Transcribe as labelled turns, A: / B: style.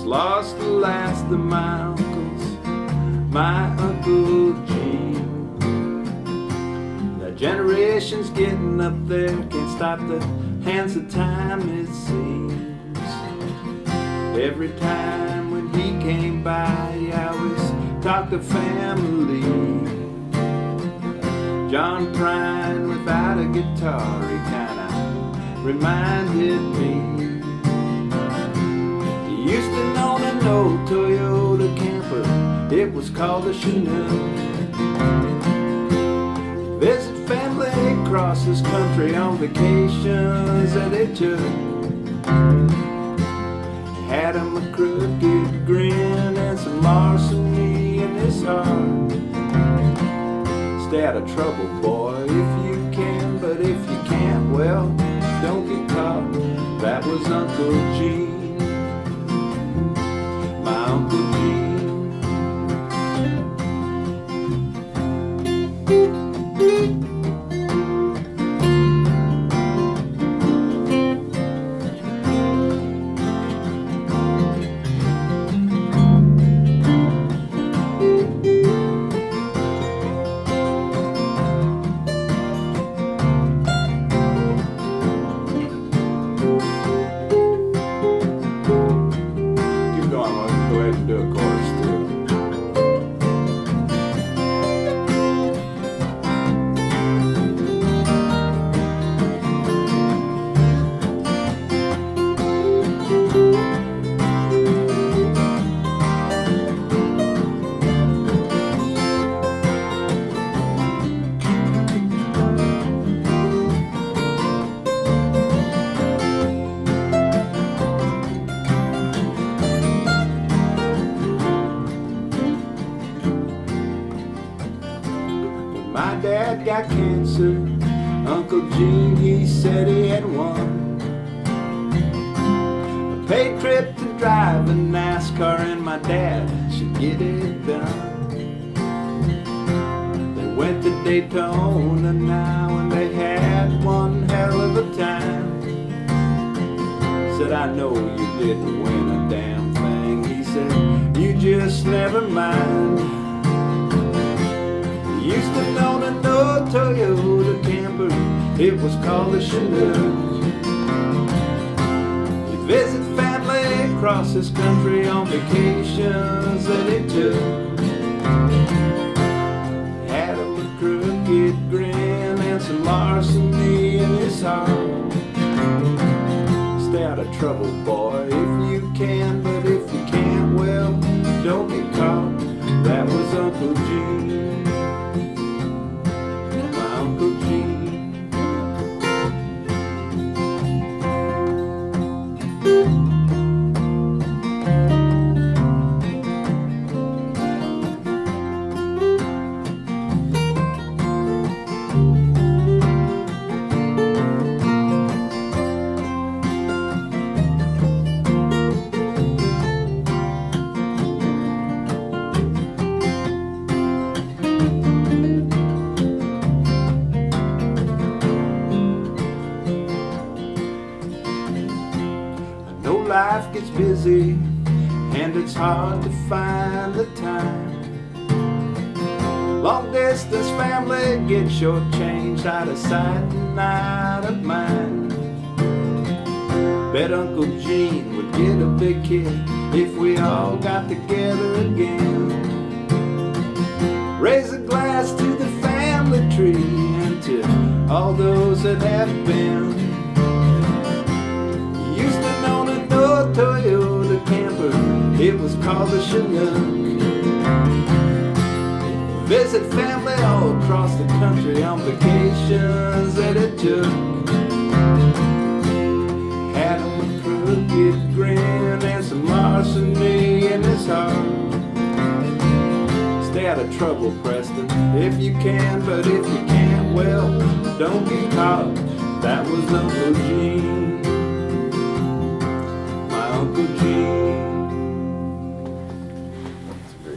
A: lost the last of my uncles, my Uncle Gene. The generation's getting up there, can't stop the hands of time, it seems. Every time when he came by, he always talked of family. John Prine without a guitar, he kinda reminded me. He used to own an old Toyota camper, it was called a Chinook. Visit family across this country on vacations that they took. Had him a crooked grin and some larceny in his heart. Stay out of trouble, boy, if you can, but if you can't, well, don't get caught. That was Uncle Gene, my Uncle Gene. Do a chorus too. My dad got cancer, Uncle Gene, he said he had won a paid trip to drive a NASCAR, and my dad should get it done. They went to Daytona now and they had one hell of a time. Said, I know you didn't win a damn thing. He said, you just never mind. Used to own an old Toyota camper, it was called a Chinook. We visit family across this country on vacations that it took. Had him a crooked grin and some larceny in his heart. Stay out of trouble, boy, if you can, but if you can't, well, don't get caught. That was Uncle Gene. Uncle Gene. Life gets busy and it's hard to find the time. Long distance family gets shortchanged, out of sight and out of mind. Bet Uncle Gene would get a big kick if we all got together again. Raise a glass to the family tree and to all those that have been. Toyota camper, it was called a Chinook. Visit family all across the country on vacations that it took. Had him a crooked grin and some larceny in his heart. Stay out of trouble, Preston, if you can, but if you can't, well, don't get caught. That was Uncle Gene. Uncle Gene.